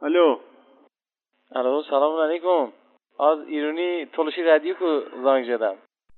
الو سلام علیکم. از ایرانی تولشی رادیو کو زنگ زدم.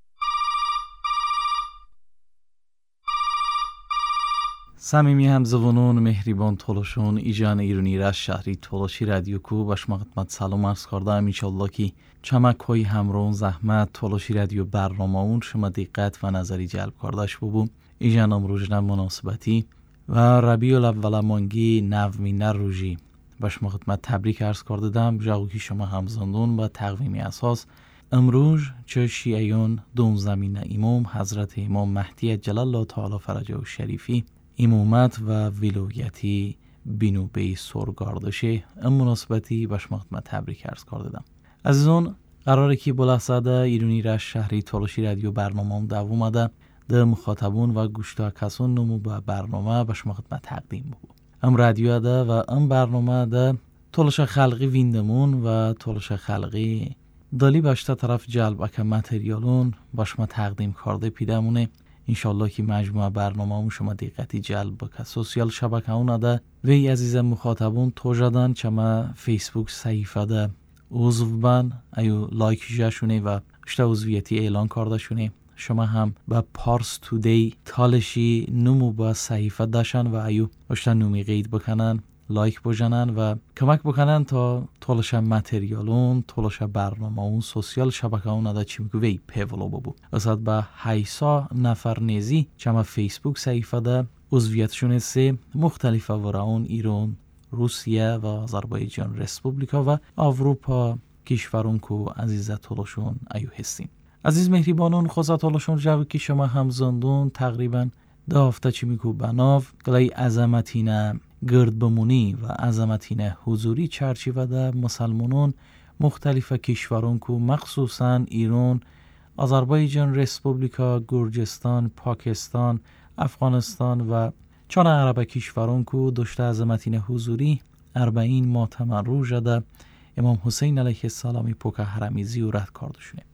صمیمی همزبانان مهربان تولشون ایجان ایرانی را شهری تولشی رادیو کو باش خدمت سلام عرض کردم. انشالله که چمک های همرون زحمت تولشی رادیو برنامه اون شما دقت و نظری جلب کردش ببو. ایجان امروز مناسبتی و ربیع الاول مانگی نومین روزی باش خدمت تبریک عرض کردم. جاوکی شما همزندون و تقویمی اساس امروز چه شیعیان دوم زمین امام حضرت امام مهدی جلال الله تعالی فرجه و شریفی امامت و ولایتی بینوبه سرگاردشه ام مناسبتی باش خدمت تبریک عرض کردم. عزیزان قراره که بلحظه ایرانی را شهری تولشی رادیو برنامه دوم ده ده مخاطبون و گوشتا کسان نمو با برنامه باش خدمت تقدیم بود. ام رادیو ده و ام برنامه ده تولش خلقی ویندمون و تولش خلقی دالی باشتا طرف جلب اکا متریالون باش ما تقدیم کرده پیدمونه. انشالله که مجموعه برنامه شما دقتی جلب بکه. سوسیال شبکه اون ده وی عزیز مخاطبون توجدن چما فیسبوک صحیفه ده عضو بن ایو لایک جاشونه و اشتا عضویتی اعلان کرده شونه. شما هم با پارس تودی تالشی نمو با صحیفه داشتن و ایو اشتا نومی قید بکنن، لایک بجنن و کمک بکنن تا تولش متریالون تولش برنامه اون سوسیال شبکه اون دا چی میگوی پیولو ببو. اصاد با 800 نفر نیزی چما فیسبوک صحیفه دا عضویتشون سه مختلفه وراون ایران، روسیه و آذربایجان رسپوبلیکا و اروپا کشورون کو عزیز تولشون ایو هستیم. عزیز مهربانون خوزا تولشون جوی که شما همزندون تقریبا ده هفته چی میگو بناف گلای عظمتینه گرد بمونی و عظمتینه حضوری چرچیوه ده مسلمانون مختلف کشورون کو مخصوصا ایران، آذربایجان رسپوبلیکا، گرجستان، پاکستان، افغانستان و چون عرب کشورون کو داشته عظمتینه حضوری 40 ماتم روز ده امام حسین علیه السلامی پوکه حرمی زیارت کردشونه.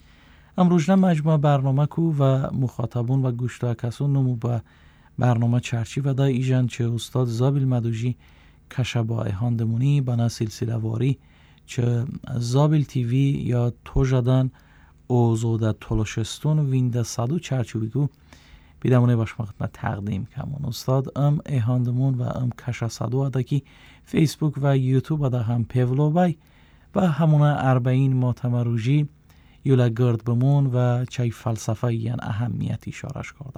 امروز مجموعه برنامه کو و مخاطبون و گوشتا کسون نمو با برنامه چرچی و دا ایجان چه استاد زابل مدوجی کشبای هاندمونی بنا سلسله واری چه زابل تیوی یا توجدن اوزوده تولشستون وینده صدو چرچوی کو بیدمونه باش خدمت تقدیم کمون. استاد ام ایهاندمون و ام کشا صدو ادا کی فیسبوک و یوتیوب ادا هم پیولو بای و همونه 40 ماتم روزی یولا گرد بمون و چای فلسفه یان اهمیتی شارش کردم.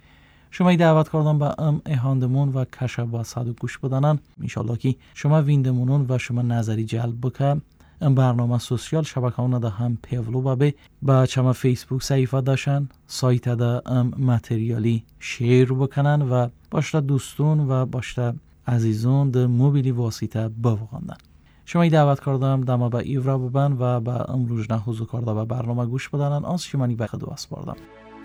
شما دعوت کردم با ام ایهاندمون و کشف با صدو گوش بدنن. انشالله که شما ویندمونون و شما نظری جلب بکن. ام برنامه سوسیال شبکه اون ده هم پیولو با چما فیسبوک صحیفه داشتن سایت ده ام متریالی شیر بکنن و باشته دوستون و باشته عزیزون ده موبیلی واسطه بوغاندن. شما دعوت کردم دما با ایورا ببن و با امروز نه حضور کرده و برنامه گوش بدنن. آن شما نی بخدو اسپاردم.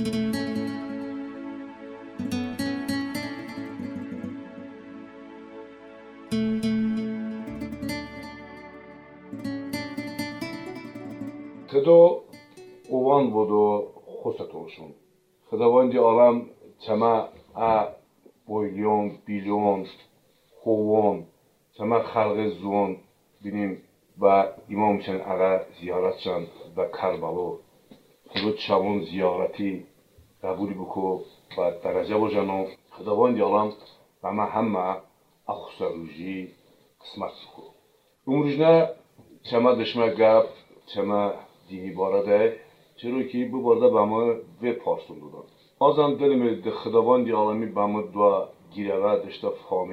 تدو اوان بودو خصت olsun. خداوندی عالم چما بویلیون بیلیون خوون چما خلق زون بینیم و امامشان اغا زیارتشان و کربالو خود شبون زیارتی قبولی بکو و درجه بجنو خداوندی عالم و ما همه اخصروجی قسمت بکو. امروزنا چما دشمه گب چما دینی بارده چرا که بو بارده با ما و پارسون دادن. آزم دلیم ده خداوندی عالمی با ما دو گیره داشته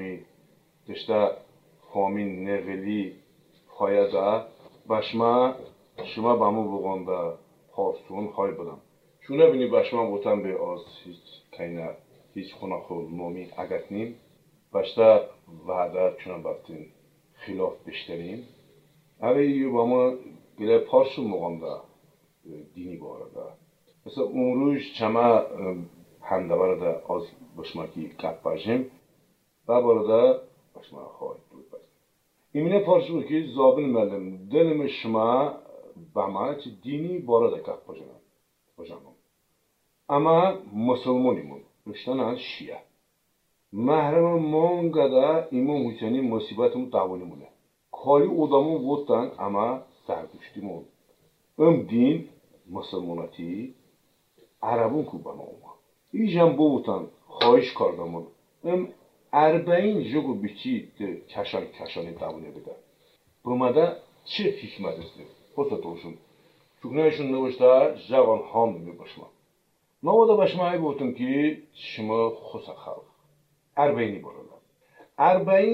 فامی نولی پایده باشما شما با ما بگنده پارسون های بدم. چونه بینی باشما بودن به از هیچ خونه خود نامی اگت نیم باشته وعده چونه بفتین خلاف بشتریم اوه با ما گله پارسون بگنده دینی بارده. مثلا امروز چما هنده برده از باشما که گپ باشیم و بارده باشما خواهد بود باشیم. ایمینه پارسون که زابل ملم دلم شما به ما چه دینی بارده گپ باشم. اما مسلمانیمون رشتن از شیعه محرم مونگده امام حسینی مصیبتمون دعوانیمونه کاری odamın بودن ama zerdüştümün. Din مسلمانتی عربون کو بناوما. ایجام بودن خواهش کردمون. اربعین جگو بیچی کشانی دامنه بده. بماده چه حکمت است؟ خودت olsun. Çünkü نوشته جوان هام میباشم. نواده باشمایی بودم که شما خوسا خالق. اربعینی برادر. اربعین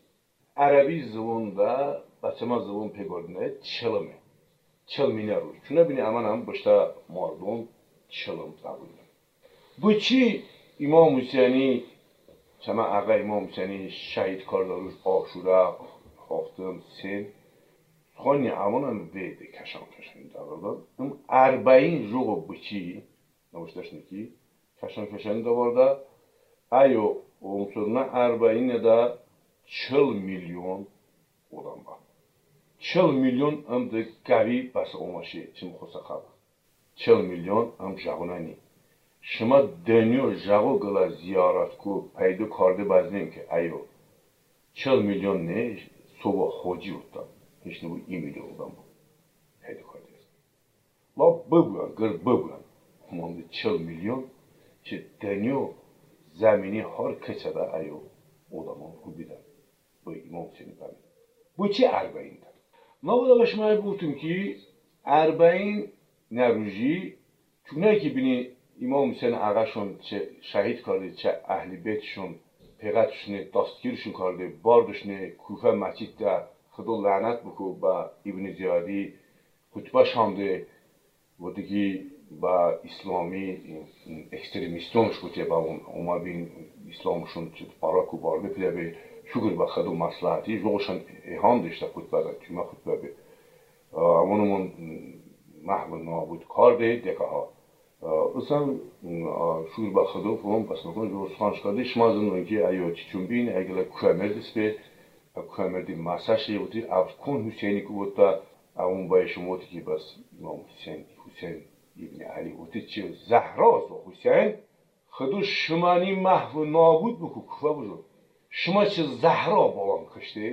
عربی زبونda بچه‌ما زبون پیگردنه چلمه. چلمینه روی. چون بینی امان هم باشته مردم چلم دابونه. Bu çi İmam Hüseyin'i çama ağa İmam Hüseyin'i şahit karlarız Aşura haftam sen خانی امانم ویده کشان داورده ام اربعین روغ بچی نوشتش نکی کشان داورده ایو اونسرنا اربعین دا 40 milyon odam var. 40 milyon ام ده قوی بس اوماشی چیم خوسا خال 40 milyon ام جوانانی شما دنیو جاگو گلا زیارت کو پیدا کرده بازنیم که ایو 40 milyon نه صبح خوجی اوتا هیچ نبود 2 milyon odam پیدا کرده است. لا بگوین گر بگوین همانده 40 milyon که دنیو زمینی هر کچه دا ایو odamın kubidan. Bu İmam Hüseyin'i tabi. Bu çi اربعین نبوده بشمایی بودم که اربعین نروژی چونه که بینی İmam Hüseyin ağaşون چه şahit کرده چه اهل بیتشون پیغتشون دستگیرشون کرده باردشون کوفه مسجد ده خدا لعنت بکو با ابن زیادی خطبه شانده و دیگه با اسلامی اکستریمیستونش بوده با اوما بین اسلامشون چه باراکو بارده پیده به شکر با خدا مصلحتی روشن ایهان داشته خطبه ده چون خطبه به امونمون محو نابود کرده دیگه ها اصلا شور با خدا فهم پس نکن جو سانش کرده شما زندان که ایو چون بین اگر کوامردیس به کوامردی مساجی بودی از کن حسینی که بود تا اون باید شما بودی که بس امام حسین ابن علی بودی چه زهراست و حسین خدا شمانی محو نابود بکو کوفه بزرگ شما چه زهرا بالام کشته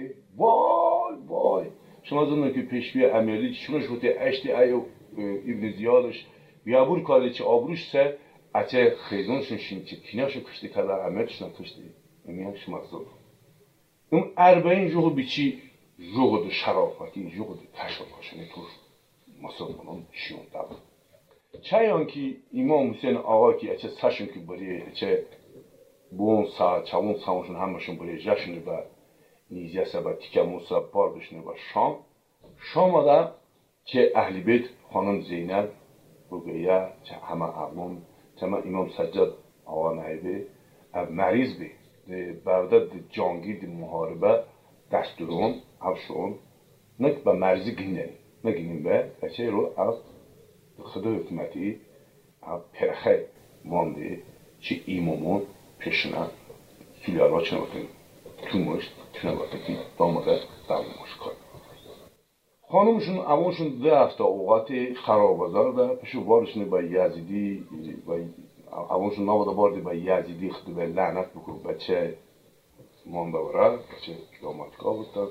وای شما زندان که پیشبی امیری شما شده اشتی ایو ابن زیادش بیابور کاری چه آبروش سه اچه خیزونشون شین چه کیناشو کشتی کلا عملشون کشتی میان شما زود اون اربعین جوغ بیچی جوغ دو شرافتی جوغ دو تشکاشنی تو مسلمانان شیون داد چایان کی امام حسین آقا کی اچه ساشون کی بری اچه بون سا چاون سامشون همشون بری جشن با نیزه سبا تیکموسا باردشون با شام دا که اهل بیت خانم زینب بگویا چه همه اقوام چه امام سجاد آقا نایبه مریض بی برده جانگی دی محاربه دستورون افشون نک با مریضی نگینیم به بچه رو از خدا حکومتی پرخه مانده چه ایمامون پیشنه سولیاروا چنه باتن تومش چنه باتن که دامده داموش کار خانمشون اوانشون 2 هفته اوقات خرابازار ده پیشو بارشونه با یزیدی و اوانشون نواده بارده با یزیدی خود به لعنت بکن بچه مانده وره بچه دامادکا بودن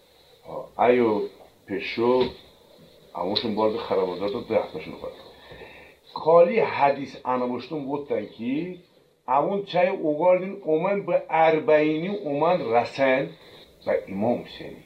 ایو پیشو اوانشون بارده خرابازار ده 2 هفتهشون بارده کالی حدیث انباشتون بودن که اوان چای اوگاردین اومن به اربعینی اومن رسن و امام حسینی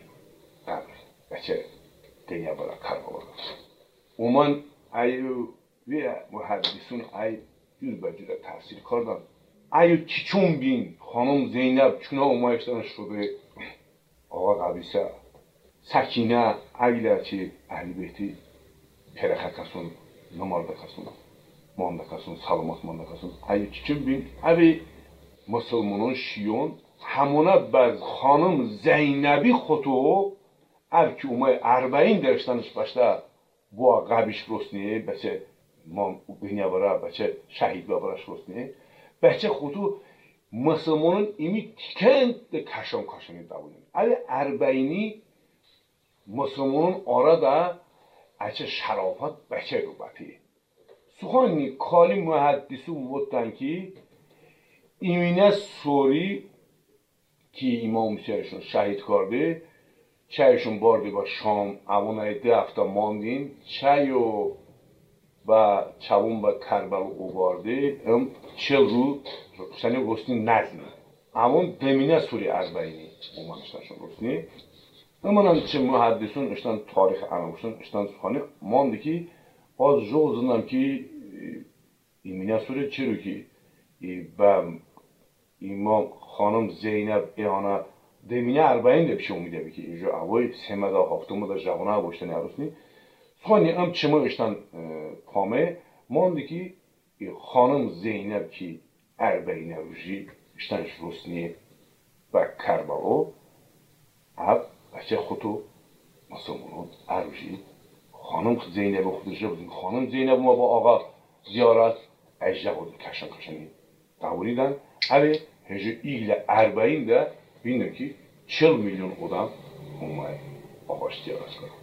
بچه دنیا برای کار بودن اومن ایو وی محدثون ای جور به جور تاثیر کردن ایو چون بین خانم زینب چونه اومایشتن شده آقا قبیسه سکینه ایله چی اهلی بیتی پرخه کسون نمارده کسون مانده کسون سلامت مانده کسون ایو چون بین ایو مسلمانان شیون همونه باز خانم زینبی خودو اول که اومای اربعین درشتنش باشده با قبیش رسنیه بچه مام بینیا برا بچه شهید بابراش رسنیه بچه خودو مسلمانان ایمی تکند کشانی داونیم اول اربعینی مسلمانان آره دا اچه شرافت بچه رو باتی سخانی کالی محدثو بودن که ایمینه سوری که امام حسینشون شهید کرده چایشون باردی با شام اونای 2 هفته ماندین چای و چاوون با کربل او باردی 40 روز سنی روسنی نزنی اون دمینه سوری اربعینی اومانشتاشون روسنی همونم چه محدثون اشتن تاریخ امامشون اشتن سخانی مانده که از جوزنم که ایمینه سوری چی رو که به امام خانم زینب ایانا دمینه اربعین ده پیش اومیده بی که اینجا اوای سمده هفتم ده جوانه باشتن عروسنی سخانی هم چه اشتن پامه مانده که خانم زینب که اربعین روشی اشتنش روسنی و کربلا اب بچه خودو مسلمانان عروشی خانم زینب خودش بودیم خانم زینب ما با آقا زیارت اجده بودیم کشنی دوریدن اوه هجه ایل اربعین ده بینده که 40 میلیون آدم اومد آقاش زیارت کنم